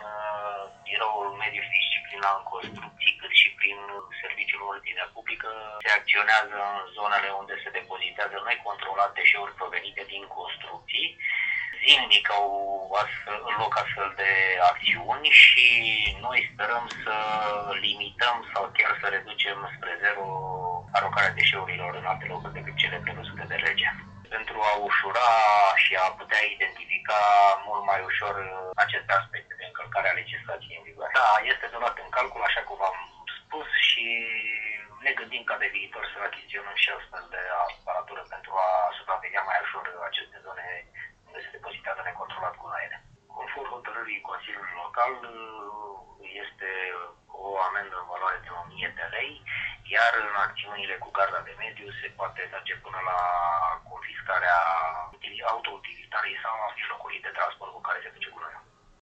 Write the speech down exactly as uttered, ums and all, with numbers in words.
uh, Biroul Mediu și Disciplina în Construcții, cât și prin Serviciul Ordine Publică, se acționează în zonele unde se depozitează necontrolat deșeuri provenite din construcții. Zilnic au astfel, loc astfel de acțiuni și noi sperăm să limităm sau chiar să reducem spre zero aruncarea deșeurilor în alte locuri decât cele prevăzute de lege. Pentru a ușura și a putea identifica mult mai ușor aceste aspecte de încălcare a legislației în vigoare. Da, este de luat în calcul, așa cum v-am spus, și ne gândim ca de viitor să achiziționăm și astfel de aparatură pentru a supraveghea mai ușor aceste zone unde se depozitează necontrolat gunoaiele. Conform hotărârii Consiliului Local, este o amendă în valoare de o mie de lei, iar în acțiunile cu garda de mediu se poate merge până la confiscarea autoutilitarii sau a mijlocului de transport